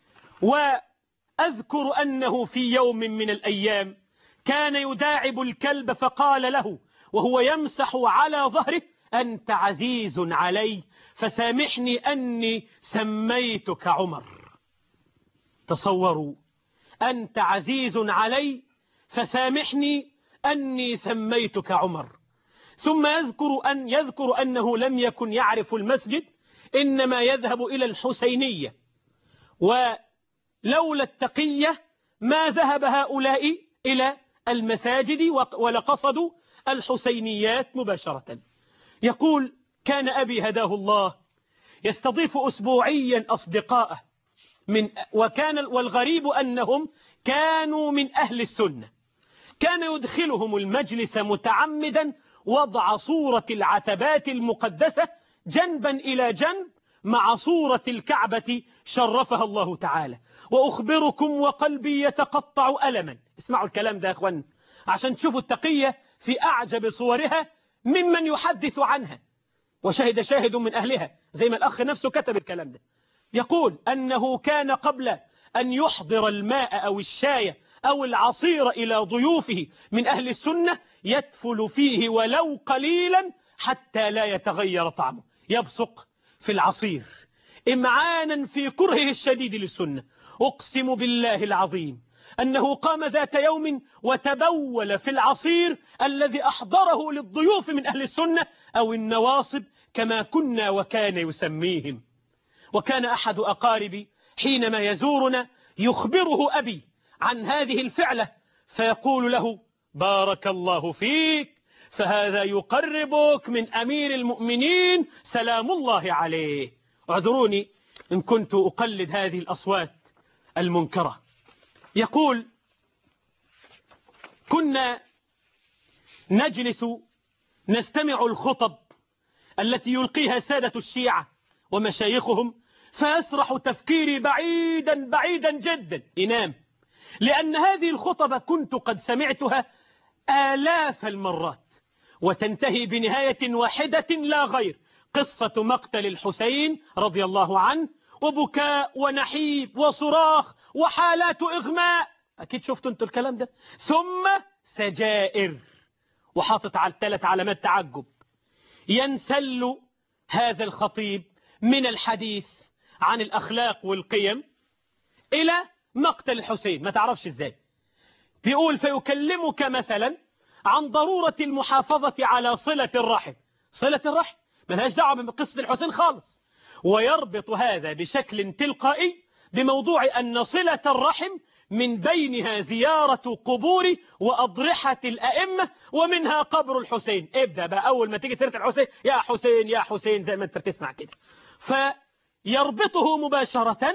Speaker 2: وأذكر أنه في يوم من الأيام كان يداعب الكلب فقال له وهو يمسح على ظهره: أنت عزيز علي فسامحني أني سميتك عمر. تصوروا، أنت عزيز علي فسامحني أني سميتك عمر. ثم يذكر أن يذكر أنه لم يكن يعرف المسجد، إنما يذهب إلى الحسينية، ولولا التقية ما ذهب هؤلاء إلى المساجد ولقصدوا الحسينيات مباشرة. يقول: كان أبي هداه الله يستضيف أسبوعيا أصدقاءه من وكان والغريب أنهم كانوا من أهل السنة، كان يدخلهم المجلس متعمدا وضع صورة العتبات المقدسة جنبا إلى جنب مع صورة الكعبة شرفها الله تعالى. وأخبركم وقلبي يتقطع ألما، اسمعوا الكلام ده يا أخوان عشان تشوفوا التقية في أعجب صورها ممن يحدث عنها، وشهد شاهد من أهلها زي ما الأخ نفسه كتب الكلام ده. يقول أنه كان قبل أن يحضر الماء أو الشاي أو العصير إلى ضيوفه من أهل السنة يدفل فيه ولو قليلا حتى لا يتغير طعمه، يبصق في العصير إمعانا في كرهه الشديد للسنة. أقسم بالله العظيم أنه قام ذات يوم وتبول في العصير الذي أحضره للضيوف من أهل السنة أو النواصب كما كنا وكان يسميهم. وكان أحد أقاربي حينما يزورنا يخبره أبي عن هذه الفعلة فيقول له بارك الله فيك، فهذا يقربك من أمير المؤمنين سلام الله عليه. اعذروني إن كنت أقلد هذه الأصوات المنكرة. يقول كنا نجلس نستمع الخطب التي يلقيها سادة الشيعة ومشايخهم، فيسرح تفكيري بعيدا بعيدا جدا ينام، لأن هذه الخطبة كنت قد سمعتها آلاف المرات وتنتهي بنهاية واحدة لا غير، قصة مقتل الحسين رضي الله عنه، وبكاء ونحيب وصراخ وحالات إغماء، أكيد شفتوا انتوا الكلام ده، ثم سجائر، وحاطط على ثلاث علامات تعجب. ينسل هذا الخطيب من الحديث عن الأخلاق والقيم إلى مقتل الحسين، ما تعرفش إزاي. بيقول فيكلمك مثلا عن ضرورة المحافظة على صلة الرحم، صلة الرحم ملهاش دعوة بقصة الحسين خالص، ويربط هذا بشكل تلقائي بموضوع أن صلة الرحم من بينها زيارة قبور وأضرحة الأئمة ومنها قبر الحسين. ابدأ بقى أول ما تيجي سيرة الحسين يا حسين يا حسين زي ما أنت بتسمع كده، فيربطه مباشرة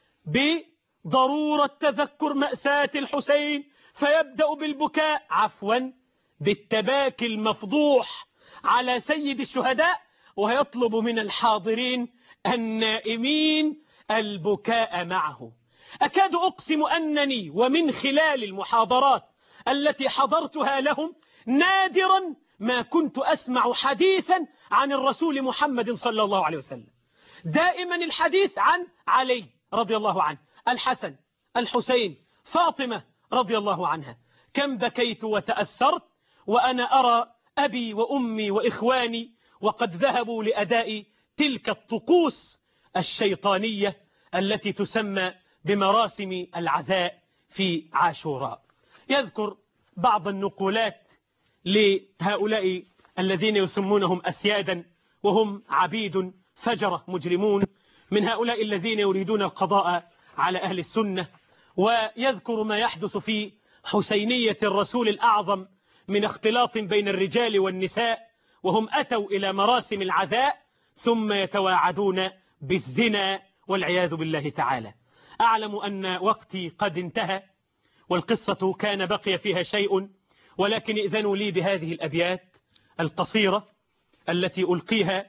Speaker 2: بضرورة تذكر مأساة الحسين، فيبدأ بالبكاء عفوا بالتباكي المفضوح على سيد الشهداء، ويطلب من الحاضرين النائمين البكاء معه. أكاد أقسم أنني ومن خلال المحاضرات التي حضرتها لهم نادرا ما كنت أسمع حديثا عن الرسول محمد صلى الله عليه وسلم، دائما الحديث عن علي رضي الله عنه، الحسن، الحسين، فاطمة رضي الله عنها. كم بكيت وتأثرت وأنا أرى أبي وأمي وإخواني وقد ذهبوا لأداء تلك الطقوس الشيطانية التي تسمى بمراسم العزاء في عاشوراء. يذكر بعض النقولات لهؤلاء الذين يسمونهم أسيادا وهم عبيد فجرة مجرمون من هؤلاء الذين يريدون القضاء على أهل السنة، ويذكر ما يحدث في حسينية الرسول الأعظم من اختلاط بين الرجال والنساء، وهم أتوا إلى مراسم العزاء ثم يتواعدون بالزنا والعياذ بالله تعالى. أعلم أن وقتي قد انتهى والقصة كان بقي فيها شيء، ولكن إذنوا لي بهذه الأبيات القصيرة التي ألقيها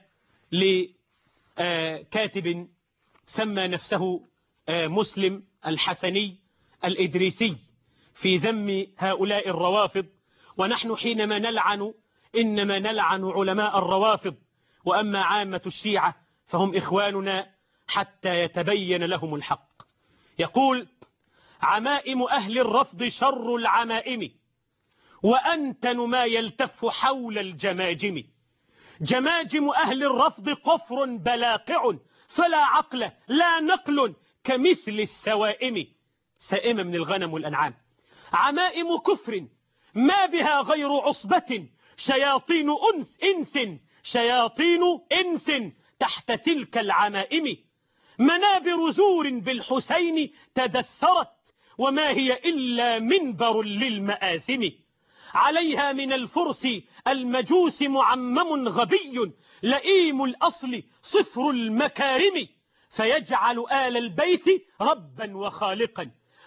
Speaker 2: لكاتب سمى نفسه مسلم الحسني الإدريسي في ذم هؤلاء الروافض. ونحن حينما نلعن إنما نلعن علماء الروافض، وأما عامة الشيعة فهم إخواننا حتى يتبين لهم الحق. يقول عمائم أهل الرفض شر العمائم، وأنتن ما يلتف حول الجماجم. جماجم أهل الرفض قفر بلاقع، فلا عقل لا نقل كمثل السوائم. سائمة من الغنم والأنعام. عمائم كفر ما بها غير عصبة، شياطين أنس إنس شياطين إنس تحت تلك العمائم. منابر زور بالحسين تدثرت، وما هي إلا منبر للمآثم. عليها من الفرس المجوس معمم غبي، لئيم الأصل صفر المكارم، فيجعل آل البيت ربا وخالقا،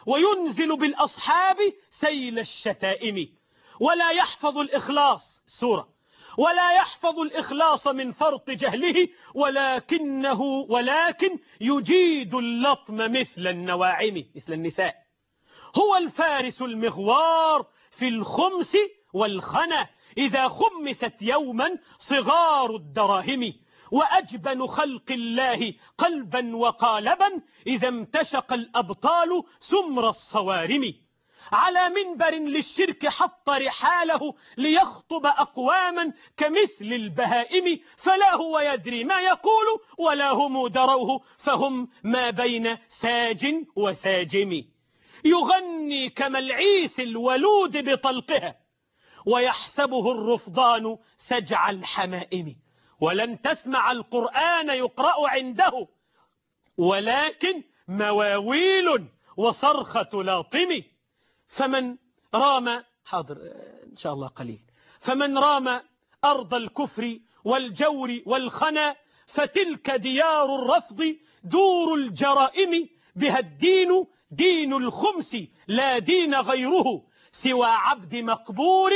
Speaker 2: وينزل بالأصحاب سيل الشتائم. ولا يحفظ الإخلاص سورة ولا يحفظ الإخلاص من فرط جهله، ولكنه ولكن يجيد اللطم مثل النواعم، مثل النساء. هو الفارس المغوار في الخمس والخنا، إذا خمست يوما صغار الدراهم، وأجبن خلق الله قلبا وقالبا، إذا امتشق الأبطال سمر الصوارم. على منبر للشرك حط رحاله، ليخطب أقواما كمثل البهائم، فلا هو يدري ما يقول ولا هم دروه، فهم ما بين ساج وساجم. يغني كملعيس الولود بطلقها، ويحسبه الرفضان سجع الحمائم. ولن تسمع القرآن يقرأ عنده، ولكن مواويل وصرخة لاطم. فمن رام حاضر إن شاء الله قليل فمن رام أرض الكفر والجور والخنا، فتلك ديار الرفض دور الجرائم. بها الدين دين الخمس لا دين غيره، سوى عبد مقبور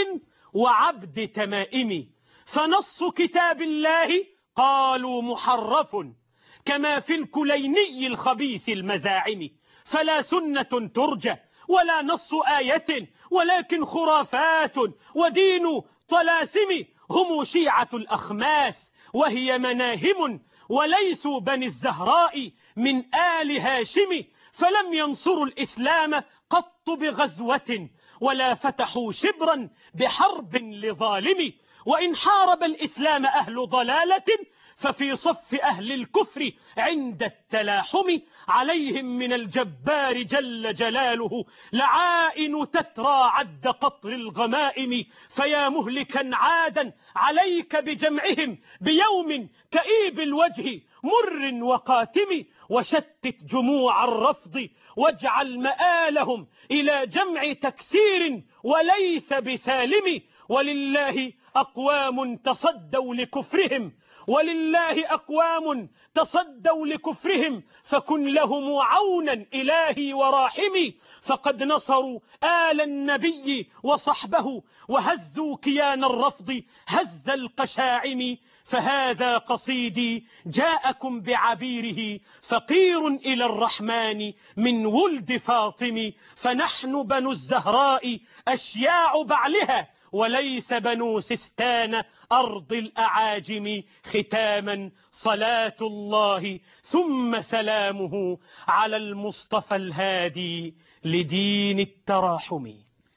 Speaker 2: وعبد تمائم. فنص كتاب الله قالوا محرف، كما في الكليني الخبيث المزاعم. فلا سنة ترجى ولا نص آية، ولكن خرافات ودين طلاسم. هم شيعة الأخماس وهي مناهم، وليسوا بني الزهراء من آل هاشم. فلم ينصروا الإسلام قط بغزوة، ولا فتحوا شبرا بحرب لظالم. وإن حارب الإسلام أهل ضلالة، ففي صف أهل الكفر عند التلاحم. عليهم من الجبار جل جلاله لعائن تترى عد قطر الغمائم. فيا مهلكا عادا عليك بجمعهم، بيوم كئيب الوجه مر وقاتم. وشتت جموع الرفض واجعل مآلهم إلى جمع تكسير وليس بسالم. ولله أقوام تصدوا لكفرهم ولله أقوام تصدوا لكفرهم فكن لهم عونا إلهي وراحمي. فقد نصروا آل النبي وصحبه، وهزوا كيان الرفض هز القشاعم. فهذا قصيدي جاءكم بعبيره، فقير إلى الرحمن من ولد فاطم. فنحن بنو الزهراء أشياع بعلها، وليس بنو سستان أرض الأعاجم. ختاما صلاة الله ثم سلامه على المصطفى الهادي لدين التراحم.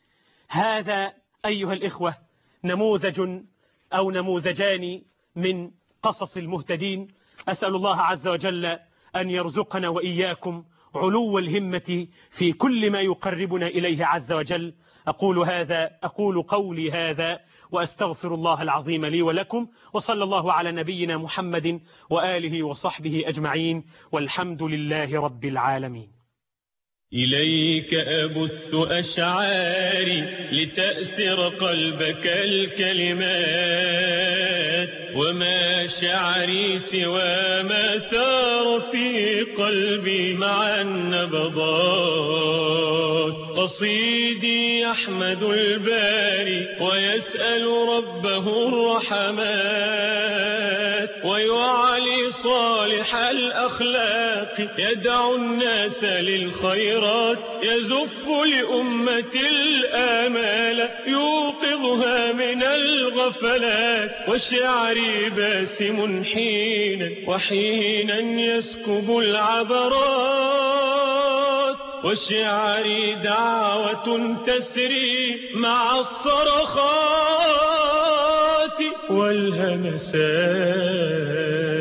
Speaker 2: هذا أيها الإخوة نموذج أو نموذجان من قصص المهتدين. أسأل الله عز وجل أن يرزقنا وإياكم علو الهمة في كل ما يقربنا إليه عز وجل. أقول هذا أقول قولي هذا وأستغفر الله العظيم لي ولكم، وصلى الله على نبينا محمد وآله وصحبه أجمعين، والحمد لله رب العالمين.
Speaker 1: إليك أبث أشعاري لتأسر قلبك الكلمات، وما شعري سوى ما ثار في قلبي مع النبضات. قصيدي يحمد الباري ويسأل ربه الرحمات، ويعلي صالح الأخلاق يدعو الناس للخيرات، يزف لأمة الآمال يوقظها من الغفلات. وشعري باسم حينا وحينا يسكب العبرات، وشعري دعوة تسري مع الصرخات والهمسات.